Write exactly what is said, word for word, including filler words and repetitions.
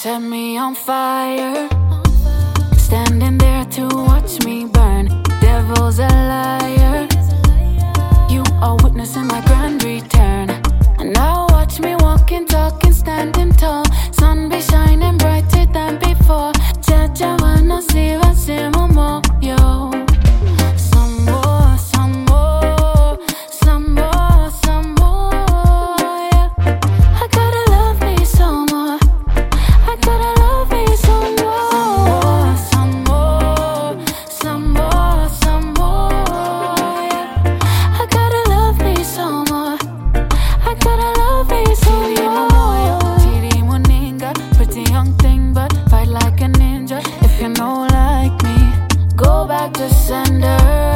set me on fire, standing there to watch me burn. Devil's a liar. You are witnessing my grand return. And now watch me walking, talking, standing tall. Sun be shining brighter than before. Jaja wanna see what's in my more, yo. Some more, some more, some more, some more, yeah. I gotta love me some more. I gotta love me some more. Some more, some more, some more, yeah. I gotta love me some more. I gotta love me some more. Chiri Moninga, pretty young thing, but fight like a ninja. If you know like me, go back to sender.